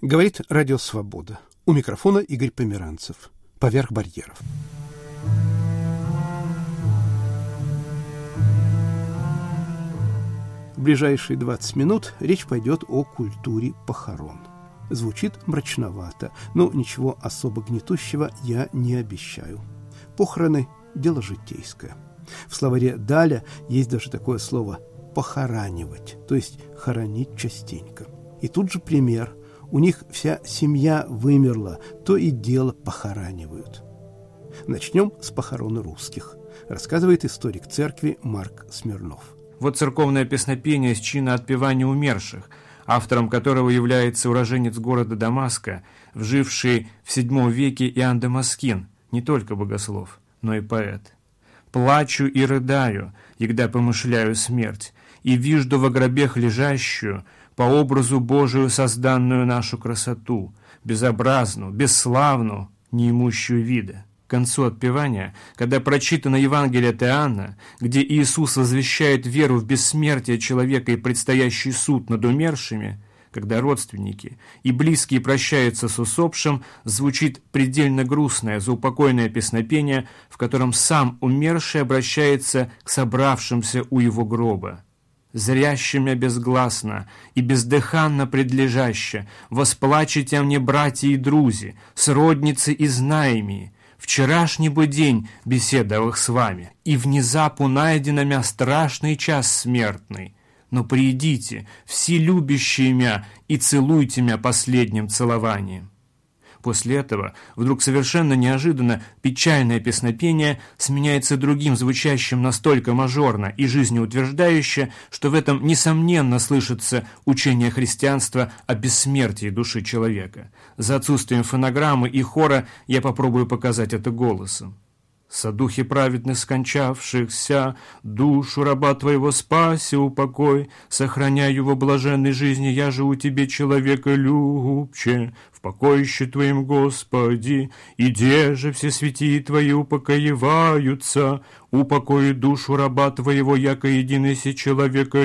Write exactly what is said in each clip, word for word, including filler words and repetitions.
Говорит Радио Свобода. У микрофона Игорь Померанцев. Поверх барьеров. В ближайшие двадцать минут речь пойдет о культуре похорон. Звучит мрачновато, но ничего особо гнетущего я не обещаю. Похороны – дело житейское. В словаре Даля есть даже такое слово «похоранивать», то есть хоронить частенько. И тут же пример. У них вся семья вымерла, то и дело похоранивают. Начнем с похорон русских, рассказывает историк церкви Марк Смирнов. Вот церковное песнопение с чина отпевания умерших, автором которого является уроженец города Дамаска, вживший в седьмом веке Иоанн Дамаскин, не только богослов, но и поэт. «Плачу и рыдаю, егда помышляю смерть, и вижду во гробех лежащую, по образу Божию созданную нашу красоту, безобразную, бесславную, неимущую вида». К концу отпевания, когда прочитано Евангелие от Иоанна, где Иисус возвещает веру в бессмертие человека и предстоящий суд над умершими, когда родственники и близкие прощаются с усопшим, звучит предельно грустное, заупокойное песнопение, в котором сам умерший обращается к собравшимся у его гроба. «Зрящими безгласно и бездыханно предлежаще, восплачете мне, братья и друзи, сродницы и знаемые, вчерашний бы день беседовах с вами, и внезапу найдено мя страшный час смертный. Но приидите, все любящие мя, и целуйте мя последним целованием». После этого, вдруг совершенно неожиданно, печальное песнопение сменяется другим, звучащим настолько мажорно и жизнеутверждающе, что в этом, несомненно, слышится учение христианства о бессмертии души человека. За отсутствием фонограммы и хора я попробую показать это голосом. «Со духи праведных скончавшихся, душу раба твоего спаси упокой, сохраняй его блаженной жизни, я же у тебе человека любче, в покоище твоим, Господи, и де же все святии твои упокоеваются, упокои душу раба твоего, яко единый си человека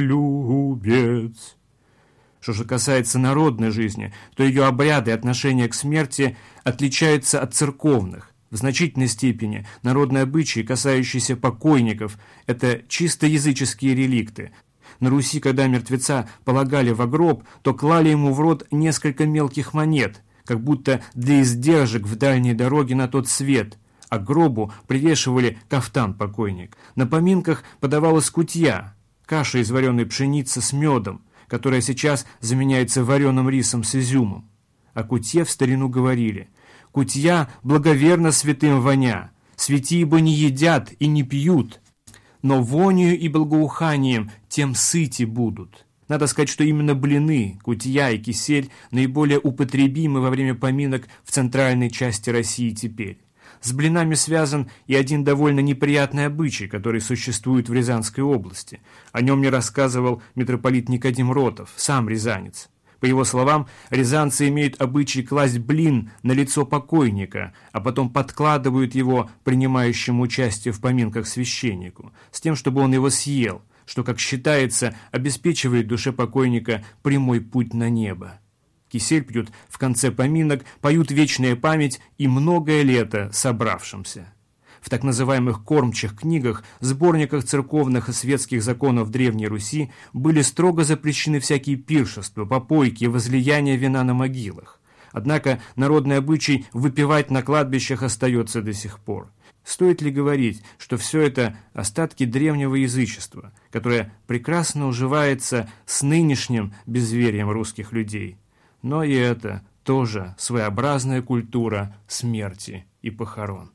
любец». Что же касается народной жизни, то ее обряды и отношения к смерти отличаются от церковных. В значительной степени народные обычаи, касающиеся покойников, это чисто языческие реликты. На Руси, когда мертвеца полагали во гроб, то клали ему в рот несколько мелких монет, как будто для издержек в дальней дороге на тот свет, а к гробу привешивали кафтан покойник. На поминках подавалась кутья, каша из вареной пшеницы с медом, которая сейчас заменяется вареным рисом с изюмом. О кутье в старину говорили: «Кутья благоверно святым воня, святии бы не едят и не пьют, но вонью и благоуханием тем сыти будут». Надо сказать, что именно блины, кутья и кисель наиболее употребимы во время поминок в центральной части России теперь. С блинами связан и один довольно неприятный обычай, который существует в Рязанской области. О нем мне рассказывал митрополит Никодим Ротов, сам рязанец. По его словам, рязанцы имеют обычай класть блин на лицо покойника, а потом подкладывают его принимающему участие в поминках священнику, с тем, чтобы он его съел, что, как считается, обеспечивает душе покойника прямой путь на небо. Кисель пьют в конце поминок, поют вечная память и многое лето собравшимся. В так называемых кормчих книгах, сборниках церковных и светских законов Древней Руси были строго запрещены всякие пиршества, попойки, возлияния вина на могилах. Однако народный обычай выпивать на кладбищах остается до сих пор. Стоит ли говорить, что все это остатки древнего язычества, которое прекрасно уживается с нынешним безверием русских людей? Но и это тоже своеобразная культура смерти и похорон.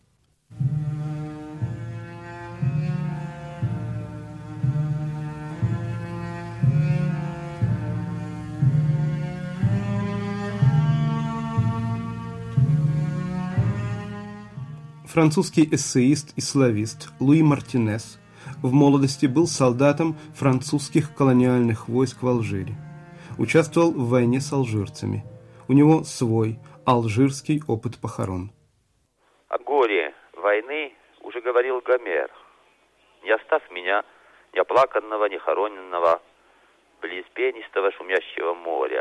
Французский эссеист и славист Луи Мартинес в молодости был солдатом французских колониальных войск в Алжире. Участвовал в войне с алжирцами. У него свой алжирский опыт похорон. О горе войны уже говорил Гомер. «Не оставь меня, ни оплаканного, ни хороненного, близ пенистого шумящего моря,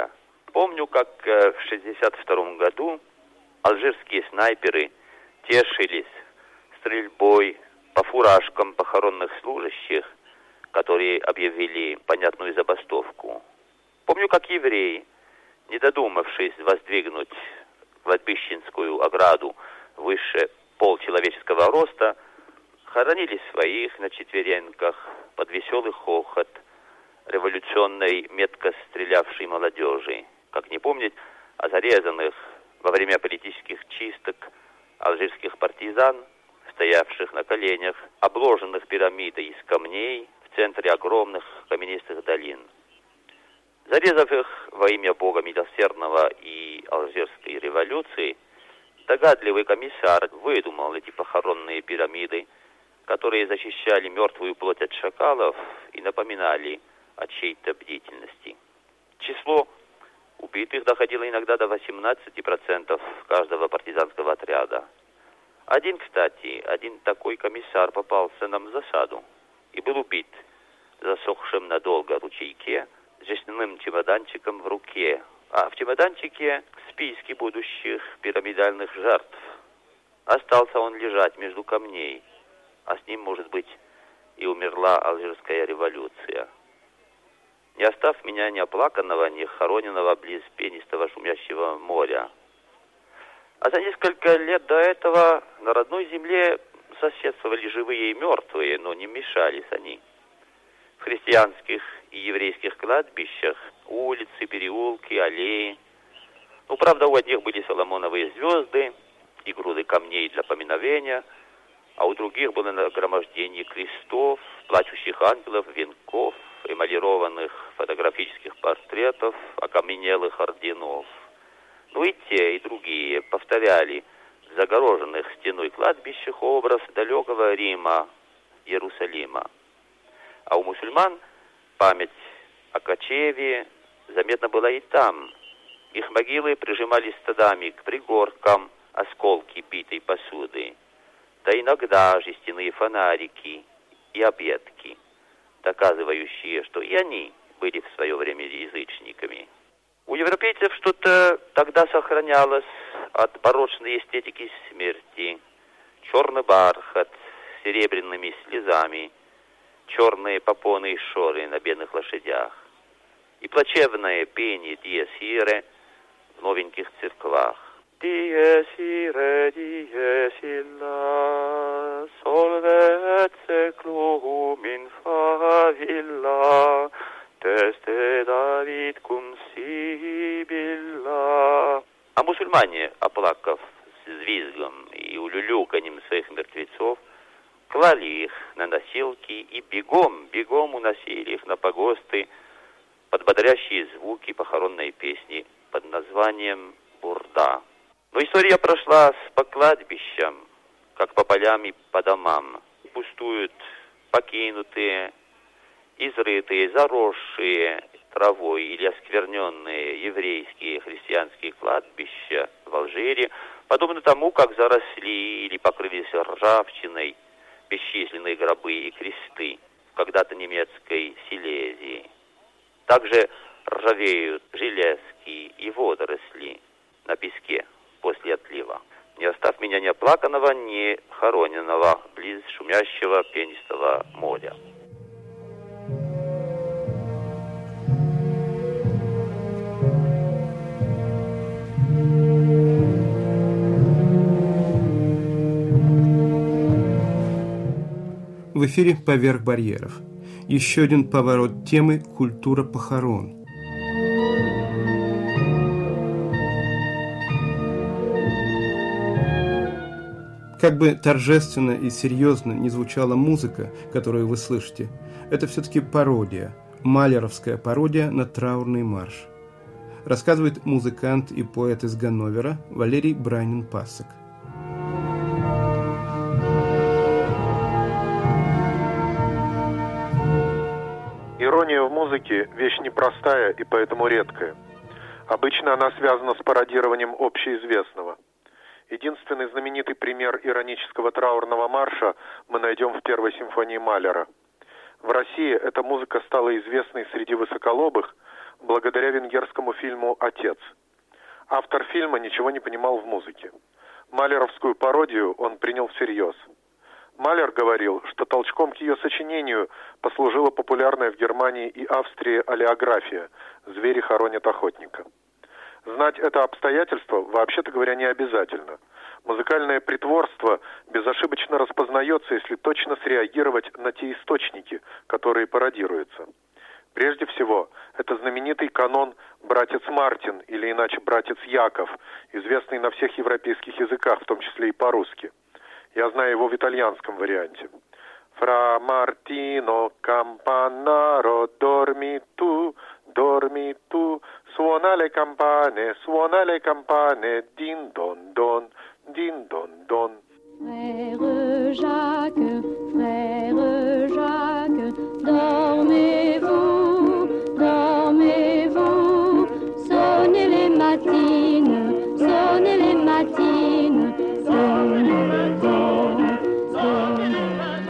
Помню, как в шестьдесят втором году алжирские снайперы тешились стрельбой по фуражкам похоронных служащих, которые объявили понятную забастовку. Помню, как евреи, не додумавшись воздвигнуть кладбищенскую ограду выше полчеловеческого роста, хоронили своих на четвереньках под веселый хохот революционной метко стрелявшей молодежи. Как не помнить о зарезанных во время политических чисток алжирских партизан, стоявших на коленях, обложенных пирамидой из камней в центре огромных каменистых долин. Зарезав их во имя Бога Милосердного и Алжирской революции, догадливый комиссар выдумал эти похоронные пирамиды, которые защищали мертвую плоть от шакалов и напоминали о чьей-то бдительности. Число убитых доходило иногда до восемнадцати процентов каждого партизанского отряда. Один, кстати, один такой комиссар попался нам в засаду и был убит в засохшем надолго ручейке с жестяным чемоданчиком в руке, а в чемоданчике списки будущих пирамидальных жертв. Остался он лежать между камней, а с ним, может быть, и умерла Алжирская революция. Не остав меня ни оплаканного, ни хороненного близ пенистого шумящего моря. А за несколько лет до этого на родной земле соседствовали живые и мертвые, но не мешались они. В христианских и еврейских кладбищах улицы, переулки, аллеи. Ну, правда, у одних были соломоновые звезды и груды камней для поминовения, а у других было нагромождение крестов, плачущих ангелов, венков, эмалированных фотографических портретов, окаменелых орденов. Ну и те, и другие повторяли в загороженных стеной кладбищах образ далекого Рима, Иерусалима. А у мусульман память о кочеве заметна была и там. Их могилы прижимались стадами к пригоркам, осколки битой посуды, да иногда жестяные фонарики и объедки, доказывающие, что и они были в свое время язычниками. У европейцев что-то тогда сохранялось от барочной эстетики смерти. Черный бархат с серебряными слезами, черные попоны и шоры на бедных лошадях и плачевное пение «Диес Ире» в новеньких церквах. «Диес Ире, Диес Illa, solvet seclum in favilla, teste David cum sibilla». А мусульмане, оплакав с визгом и улюлюканьем своих мертвецов, клали их на носилки и бегом, бегом уносили их на погосты под бодрящие звуки похоронной песни под названием «Бурда». Но история прошла по кладбищам, как по полям и по домам. Пустуют покинутые, изрытые, заросшие травой или оскверненные еврейские христианские кладбища в Алжире, подобно тому, как заросли или покрылись ржавчиной бесчисленные гробы и кресты в когда-то немецкой Силезии. Также ржавеют железки и водоросли на песке после отлива, не оставь меня ни оплаканного, ни хороненного близ шумящего пенистого моря. В эфире «Поверх барьеров». Еще один поворот темы «Культура похорон». Как бы торжественно и серьезно не звучала музыка, которую вы слышите, это все-таки пародия, малеровская пародия на траурный марш. Рассказывает музыкант и поэт из Ганновера Валерий Брайнин-Пасек. Ирония в музыке – вещь непростая и поэтому редкая. Обычно она связана с пародированием общеизвестного. Единственный знаменитый пример иронического траурного марша мы найдем в первой симфонии Малера. В России эта музыка стала известной среди высоколобых, благодаря венгерскому фильму «Отец». Автор фильма ничего не понимал в музыке. Малеровскую пародию он принял всерьез. Малер говорил, что толчком к ее сочинению послужила популярная в Германии и Австрии олеография «Звери хоронят охотника». Знать это обстоятельство, вообще-то говоря, не обязательно. Музыкальное притворство безошибочно распознается, если точно среагировать на те источники, которые пародируются. Прежде всего, это знаменитый канон «Братец Мартин» или иначе «Братец Яков», известный на всех европейских языках, в том числе и по-русски. Я знаю его в итальянском варианте. «Фра Мартино кампанаро dormi tu, dormi tu, suona le campane, suona le campane, din don don, din don don». Frère Jacques, frère Jacques, dormez-vous, dormez-vous, sonnez les matines, sonnez les matines, sonnez les dons, sonnez les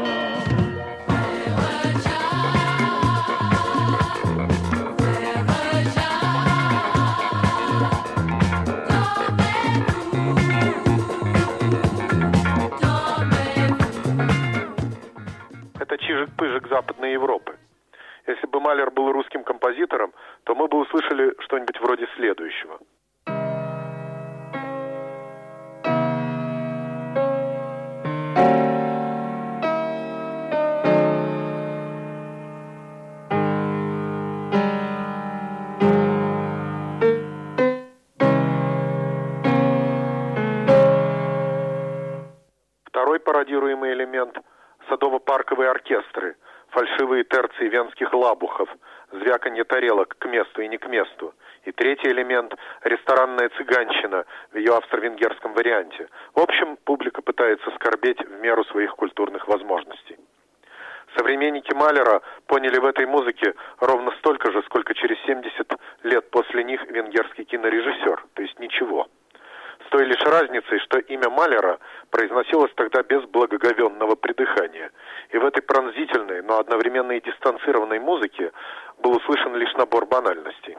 Это чижик-пыжик Западной Европы. Если бы Малер был русским композитором, то мы бы услышали что-нибудь вроде следующего. Второй пародируемый элемент – садово-парковые оркестры, фальшивые терции венских лабухов, звяканье тарелок к месту и не к месту. И третий элемент – ресторанная цыганщина в ее австро-венгерском варианте. В общем, публика пытается скорбеть в меру своих культурных возможностей. Современники Малера поняли в этой музыке ровно столько же, сколько через семьдесят лет после них венгерский кинорежиссер, то есть ничего. С той лишь разницей, что имя Малера произносилось тогда без благоговенного придыхания. И в этой пронзительной, но одновременно и дистанцированной музыке был услышан лишь набор банальностей.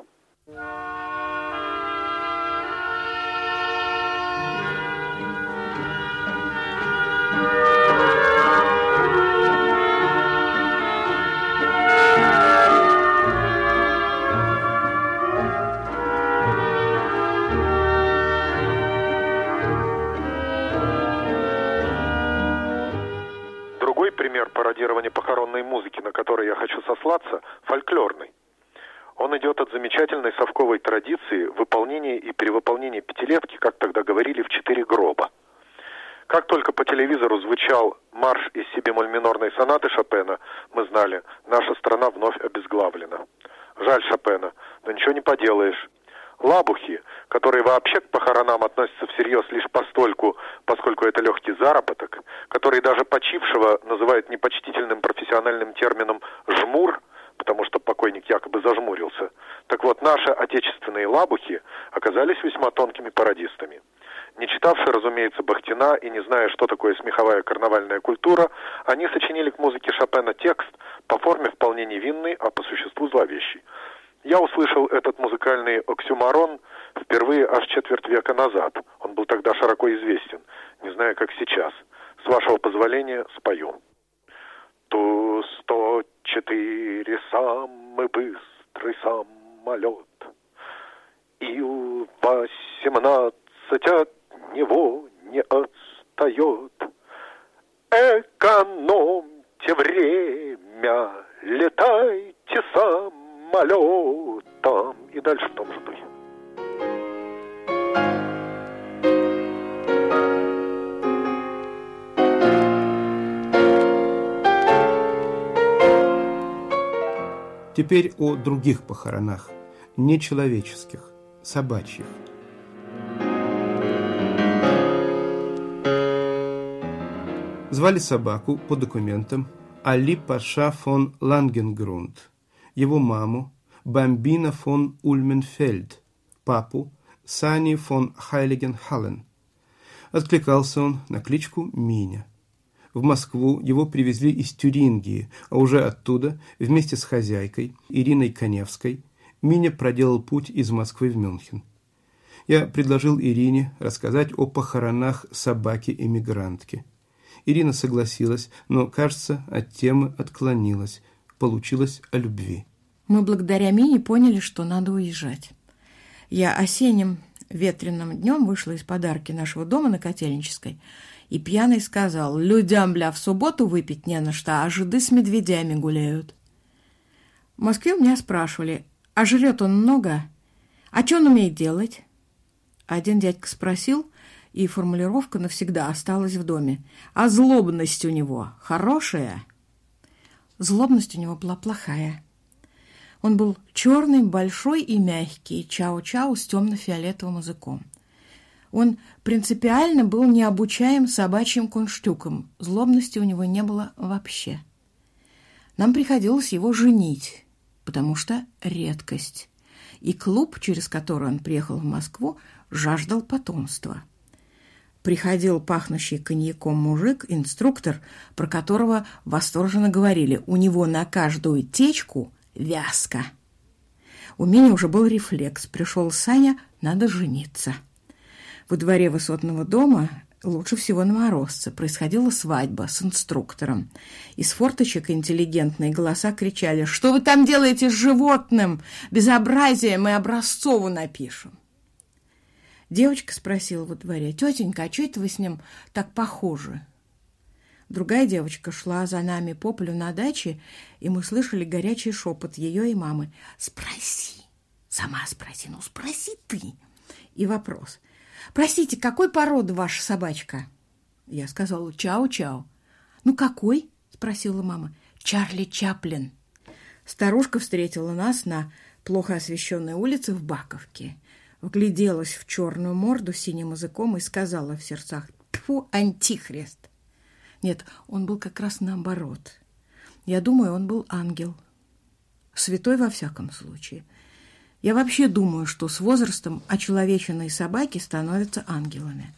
Другой пример пародирования похоронной музыки, на который я хочу сослаться, фольклорный. Он идет от замечательной совковой традиции выполнения и перевыполнения пятилетки, как тогда говорили, в четыре гроба. Как только по телевизору звучал марш из си-бемоль-минорной сонаты Шопена, мы знали, наша страна вновь обезглавлена. Жаль Шопена, но ничего не поделаешь. Лабухи, которые вообще к похоронам относятся всерьез лишь постольку, поскольку это легкий заработок, которые даже почившего называют непочтительным профессиональным термином «жмур», потому что покойник якобы зажмурился. Так вот, наши отечественные лабухи оказались весьма тонкими пародистами. Не читавшие, разумеется, Бахтина и не зная, что такое смеховая карнавальная культура, они сочинили к музыке Шопена текст по форме вполне невинный, а по существу зловещий. Я услышал этот музыкальный оксюморон впервые аж четверть века назад. Он был тогда широко известен, не знаю, как сейчас. С вашего позволения спою. Ту сто четыре самый быстрый самолет, Ил восемнадцать от него не отстает. Экономьте время, летайте самолетом. И дальше в том же духе. Теперь о других похоронах, нечеловеческих, собачьих. Звали собаку по документам Али Паша фон Лангенгрунд, его маму Бамбина фон Ульменфельд, папу Сани фон Хайлигенхаллен. Откликался он на кличку Миня. В Москву его привезли из Тюрингии, а уже оттуда, вместе с хозяйкой Ириной Коневской, Миня проделал путь из Москвы в Мюнхен. Я предложил Ирине рассказать о похоронах собаки-эмигрантки. Ирина согласилась, но, кажется, от темы отклонилась. Получилось о любви. Мы благодаря Мине поняли, что надо уезжать. Я осенним ветреным днем вышла из подарки нашего дома на Котельнической, и пьяный сказал: «Людям, бля, в субботу выпить не на что, а жиды с медведями гуляют». В Москве у меня спрашивали: «А жрет он много? А что он умеет делать?» Один дядька спросил, и формулировка навсегда осталась в доме: «А злобность у него хорошая?» Злобность у него была плохая. Он был черный, большой и мягкий, чау-чау с темно-фиолетовым языком. Он принципиально был необучаем собачьим кунштюком. Злобности у него не было вообще. Нам приходилось его женить, потому что редкость. И клуб, через который он приехал в Москву, жаждал потомства. Приходил пахнущий коньяком мужик, инструктор, про которого восторженно говорили: у него на каждую течку вязка. У меня уже был рефлекс. Пришел Саня, надо жениться. Во дворе высотного дома, лучше всего на Морозце, происходила свадьба с инструктором. Из форточек интеллигентные голоса кричали: «Что вы там делаете с животным? Безобразие, мы Образцову напишем». Девочка спросила во дворе: «Тетенька, а что это вы с ним так похожи?» Другая девочка шла за нами по полю на даче, и мы слышали горячий шепот ее и мамы: «Спроси, сама спроси, ну спроси ты». И вопрос: «Простите, какой породы ваша собачка?» Я сказала: «Чау-чау». «Ну какой?» – спросила мама. «Чарли Чаплин». Старушка встретила нас на плохо освещенной улице в Баковке, вгляделась в черную морду синим языком и сказала в сердцах: «Тьфу, антихрист». Нет, он был как раз наоборот. Я думаю, он был ангел. Святой во всяком случае. Я вообще думаю, что с возрастом очеловеченные собаки становятся ангелами.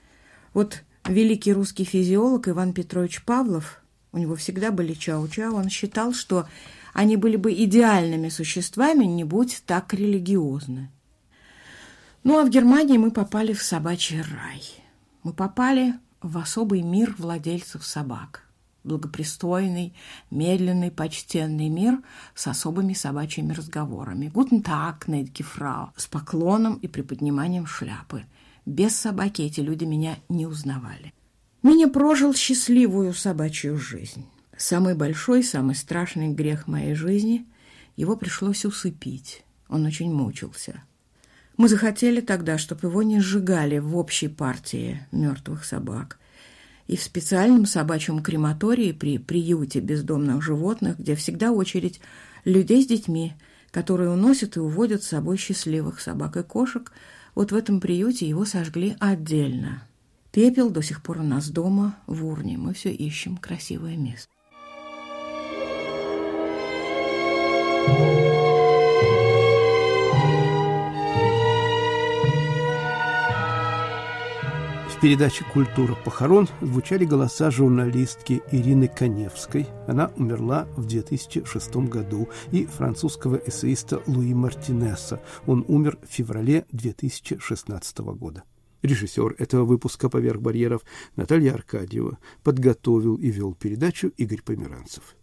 Вот великий русский физиолог Иван Петрович Павлов, у него всегда были чау-чау, он считал, что они были бы идеальными существами, не будь так религиозны. Ну, а в Германии мы попали в собачий рай. Мы попали в особый мир владельцев собак. Благопристойный, медленный, почтенный мир с особыми собачьими разговорами. «Гутен таг, gnädige Frau», с поклоном и приподниманием шляпы. Без собаки эти люди меня не узнавали. Меня прожил счастливую собачью жизнь. Самый большой, самый страшный грех моей жизни — его пришлось усыпить. Он очень мучился. Мы захотели тогда, чтобы его не сжигали в общей партии мертвых собак и в специальном собачьем крематории при приюте бездомных животных, где всегда очередь людей с детьми, которые уносят и уводят с собой счастливых собак и кошек. Вот в этом приюте его сожгли отдельно. Пепел до сих пор у нас дома в урне. Мы все ищем красивое место. В передаче «Культура похорон» звучали голоса журналистки Ирины Каневской, она умерла в две тысячи шестом году, и французского эссеиста Луи Мартинеса, он умер в феврале две тысячи шестнадцатого года. Режиссер этого выпуска «Поверх барьеров» Наталья Аркадьева, подготовил и вел передачу Игорь Померанцев.